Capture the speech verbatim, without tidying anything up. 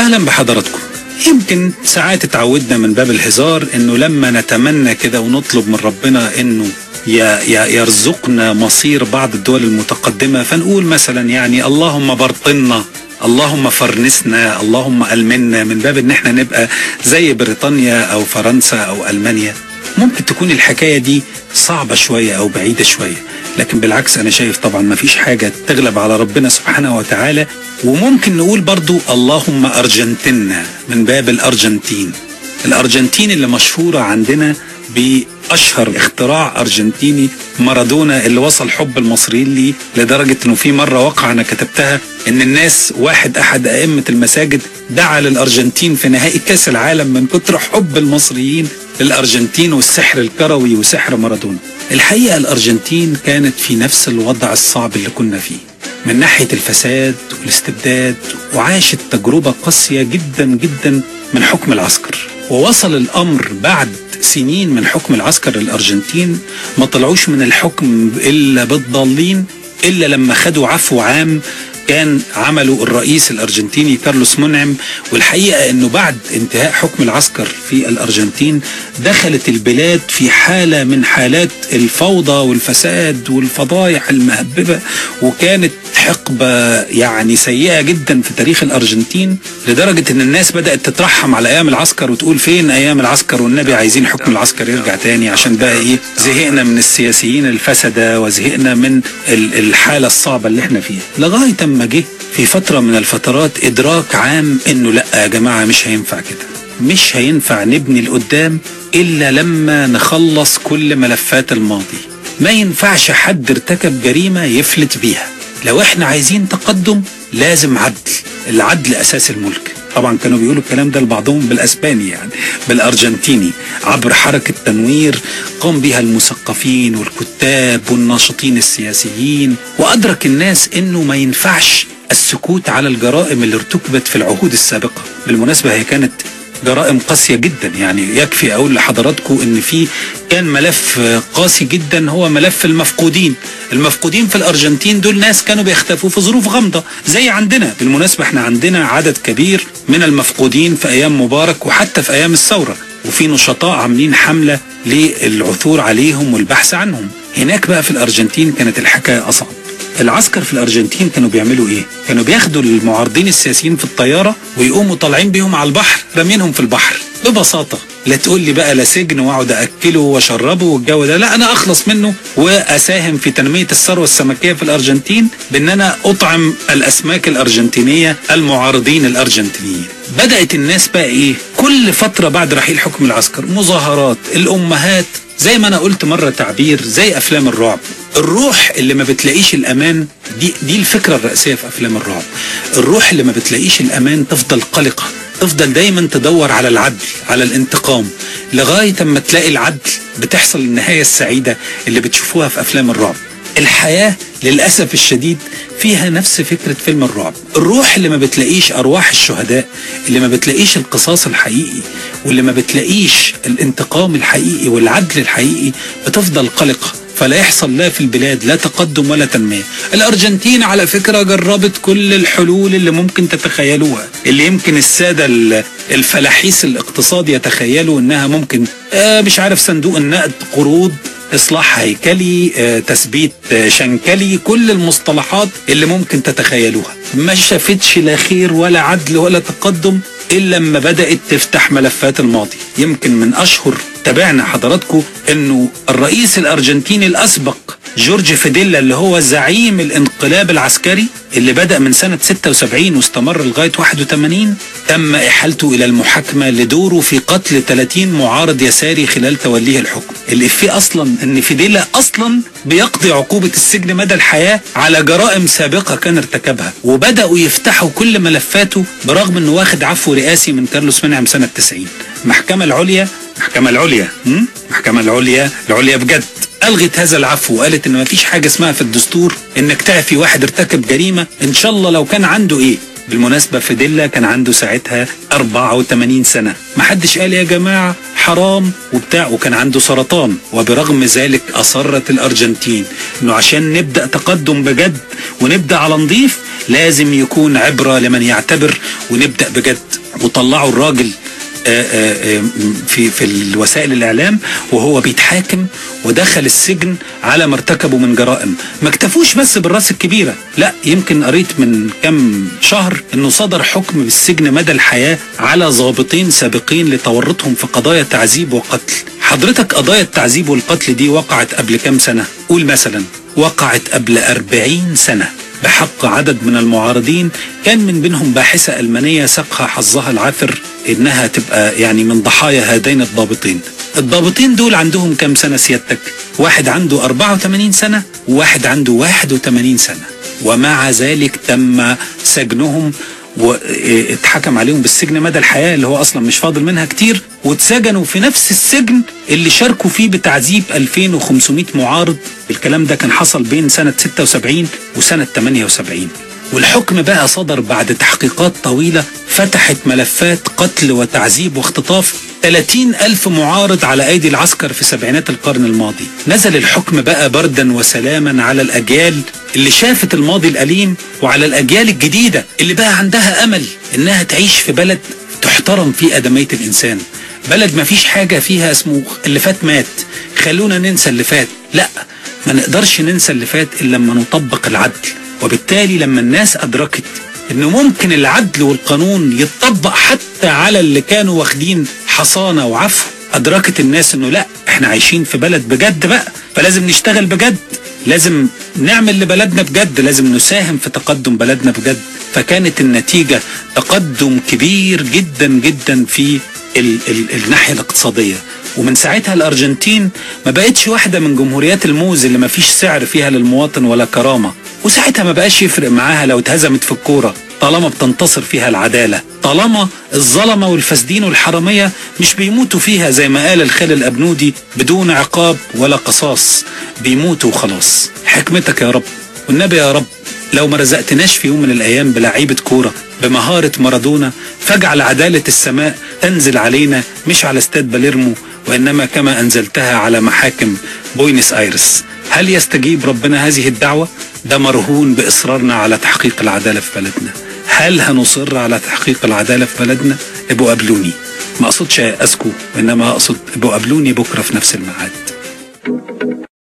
اهلا بحضراتكم. يمكن ساعات اتعودنا من باب الهزار انه لما نتمنى كده ونطلب من ربنا انه يرزقنا مصير بعض الدول المتقدمة، فنقول مثلا يعني اللهم برطنا، اللهم فرنسنا، اللهم ألمنا، من باب ان احنا نبقى زي بريطانيا او فرنسا او ألمانيا. ممكن تكون الحكاية دي صعبة شوية او بعيدة شوية، لكن بالعكس انا شايف طبعا ما فيش حاجة تغلب على ربنا سبحانه وتعالى. وممكن نقول برضو اللهم أرجنتنا، من باب الأرجنتين. الأرجنتين اللي مشهورة عندنا بأشهر اختراع أرجنتيني مارادونا، اللي وصل حب المصريين ليه لدرجة انه في مرة وقع انا كتبتها ان الناس، واحد احد ائمة المساجد دعا للأرجنتين في نهائي كاس العالم من كتر حب المصريين للأرجنتين والسحر الكروي وسحر مارادونا. الحقيقة الأرجنتين كانت في نفس الوضع الصعب اللي كنا فيه من ناحية الفساد والاستبداد، وعاشت تجربة قاسية جدا جدا من حكم العسكر. ووصل الأمر بعد سنين من حكم العسكر للأرجنتين ما طلعوش من الحكم إلا بالضالين، إلا لما خدوا عفو عام كان عملوا الرئيس الأرجنتيني كارلوس منعم. والحقيقة أنه بعد انتهاء حكم العسكر في الأرجنتين دخلت البلاد في حالة من حالات الفوضى والفساد والفضايح المهببة، وكانت حقبة يعني سيئة جدا في تاريخ الأرجنتين، لدرجة أن الناس بدأت تترحم على أيام العسكر وتقول فين أيام العسكر والنبي، عايزين حكم العسكر يرجع تاني عشان بقى إيه، زهقنا من السياسيين الفسدة وزهقنا من الحالة الصعبة اللي احنا فيها. لغاية ما جه في فترة من الفترات إدراك عام إنه لأ يا جماعة مش هينفع كده، مش هينفع نبني لقدام إلا لما نخلص كل ملفات الماضي. ما ينفعش حد ارتكب جريمة يفلت بيها. لو احنا عايزين تقدم لازم عدل، العدل أساس الملك. طبعا كانوا بيقولوا الكلام ده لبعضهم بالأسباني، يعني بالأرجنتيني، عبر حركة تنوير قام بها المثقفين والكتاب والناشطين السياسيين. وأدرك الناس إنه ما ينفعش السكوت على الجرائم اللي ارتكبت في العهود السابقة. بالمناسبة هي كانت جرائم قاسية جدا، يعني يكفي أقول لحضراتكم إن في كان ملف قاسي جدا هو ملف المفقودين. المفقودين في الأرجنتين دول ناس كانوا بيختفوا في ظروف غامضة زي عندنا. بالمناسبة احنا عندنا عدد كبير من المفقودين في أيام مبارك وحتى في أيام الثورة، وفي نشطاء عاملين حملة للعثور عليهم والبحث عنهم. هناك بقى في الأرجنتين كانت الحكاية أصعب. العسكر في الأرجنتين كانوا بيعملوا إيه؟ كانوا بياخدوا المعارضين السياسيين في الطيارة ويقوموا طالعين بيهم على البحر، رامينهم في البحر ببساطة. لا تقول لي بقى لا سجن واقعد أكله واشربه والجو ده، لا، أنا أخلص منه وأساهم في تنمية الثروة السمكية في الأرجنتين بأن أنا أطعم الأسماك الأرجنتينية المعارضين الأرجنتينيين. بدأت الناس بقى إيه؟ كل فترة بعد رحيل حكم العسكر مظاهرات، الأمهات زي ما أنا قلت مرة تعبير زي أفلام الرعب، الروح اللي ما بتلاقيش الأمان. دي, دي الفكرة الرئيسية في أفلام الرعب. الروح اللي ما بتلاقيش الأمان تفضل قلقة، تفضل دايما تدور على العدل، على الانتقام، لغاية ما تلاقي العدل بتحصل النهاية السعيدة اللي بتشوفوها في أفلام الرعب. الحياة للأسف الشديد فيها نفس فكرة فيلم الرعب. الروح اللي ما بتلاقيش أرواح الشهداء، اللي ما بتلاقيش القصاص الحقيقي، واللي ما بتلاقيش الانتقام الحقيقي والعدل الحقيقي، بتفضل قلقة، فلا يحصل لا في البلاد لا تقدم ولا تنمية. الأرجنتين على فكرة جربت كل الحلول اللي ممكن تتخيلوها، اللي يمكن السادة الفلاحيس الاقتصاد يتخيلوا انها ممكن، آه مش عارف، صندوق النقد، قروض، إصلاح هيكلي، آه، تثبيت آه، شنكلي، كل المصطلحات اللي ممكن تتخيلوها. ما شافتش لا خير ولا عدل ولا تقدم إلا لما بدأت تفتح ملفات الماضي. يمكن من أشهر تابعنا حضراتكم أنه الرئيس الأرجنتيني الأسبق جورج فيديلا، اللي هو زعيم الانقلاب العسكري اللي بدأ من سنة ستة وسبعين واستمر لغاية واحد وثمانين، تم إحالته إلى المحاكمة لدوره في قتل ثلاثين معارض يساري خلال توليه الحكم. الإفيه أصلا أن فيديلا أصلا بيقضي عقوبة السجن مدى الحياة على جرائم سابقة كان ارتكبها، وبدأوا يفتحوا كل ملفاته برغم أنه واخد عفو رئاسي من كارلوس منعم سنة تسعين. المحكمة العليا محكمة العليا محكمة العليا العليا بجد ألغت هذا العفو وقالت إن مفيش حاجة اسمها في الدستور إنك تعفي واحد ارتكب جريمة إن شاء الله لو كان عنده إيه. بالمناسبة فيديلا كان عنده ساعتها أربعة وثمانين سنة. محدش قال يا جماعة حرام وبتاع، وكان عنده سرطان. وبرغم ذلك أصرت الأرجنتين إنه عشان نبدأ تقدم بجد ونبدأ على نضيف لازم يكون عبرة لمن يعتبر، ونبدأ بجد. وطلعوا الراجل في في الوسائل الإعلام وهو بيتحاكم ودخل السجن على ما ارتكبه من جرائم. ما اكتفوش بس بالراس الكبيرة، لا، يمكن قريت من كم شهر انه صدر حكم بالسجن مدى الحياة على ضابطين سابقين لتورطهم في قضايا تعذيب وقتل. حضرتك قضايا التعذيب والقتل دي وقعت قبل كم سنة؟ قول مثلا وقعت قبل أربعين سنة بحق عدد من المعارضين، كان من بينهم باحثة ألمانية ساقها حظها العاثر إنها تبقى يعني من ضحايا هذين الضابطين. الضابطين دول عندهم كم سنة سيادتك؟ واحد عنده أربعة وثمانين سنة وواحد عنده واحد وثمانين سنة، ومع ذلك تم سجنهم واتحكم عليهم بالسجن مدى الحياة اللي هو أصلا مش فاضل منها كتير، واتسجنوا في نفس السجن اللي شاركوا فيه بتعذيب ألفين وخمسمائة معارض. الكلام ده كان حصل بين سنة ستة وسبعين وسنة ثمانية وسبعين. والحكم بقى صدر بعد تحقيقات طويلة فتحت ملفات قتل وتعذيب واختطاف ثلاثين ألف معارض على أيدي العسكر في سبعينات القرن الماضي. نزل الحكم بقى بردا وسلاما على الأجيال اللي شافت الماضي الأليم، وعلى الأجيال الجديدة اللي بقى عندها أمل إنها تعيش في بلد تحترم فيه أدمية الإنسان، بلد ما فيش حاجة فيها اسمه اللي فات مات، خلونا ننسى اللي فات. لا، ما نقدرش ننسى اللي فات إلا لما نطبق العدل. وبالتالي لما الناس أدركت إنه ممكن العدل والقانون يتطبق حتى على اللي كانوا واخدين حصانة وعفو، أدركت الناس إنه لا، إحنا عايشين في بلد بجد بقى، فلازم نشتغل بجد، لازم نعمل لبلدنا بجد، لازم نساهم في تقدم بلدنا بجد. فكانت النتيجة تقدم كبير جدا جدا في ال ال الناحية الاقتصادية. ومن ساعتها الأرجنتين ما بقتش واحدة من جمهوريات الموز اللي ما فيش سعر فيها للمواطن ولا كرامة، وساعتها ما بقاش يفرق معاها لو اتهزمت في الكورة طالما بتنتصر فيها العدالة، طالما الظلمة والفاسدين والحرامية مش بيموتوا فيها زي ما قال الخال الأبنودي بدون عقاب ولا قصاص، بيموتوا وخلاص. حكمتك يا رب والنبي يا رب، لو ما رزقتناش في يوم من الأيام بلعيبة كورة بمهارة مارادونا، فاجعل عدالة السماء تنزل علينا مش على استاد باليرمو، وإنما كما أنزلتها على محاكم بوينس آيرس. هل يستجيب ربنا هذه الدعوة؟ ده مرهون بإصرارنا على تحقيق العدالة في بلدنا. هل هنصر على تحقيق العدالة في بلدنا؟ ابقوا قابلوني، ما أقصدش أسكو، وإنما أقصد ابقوا قابلوني بكرة في نفس الميعاد.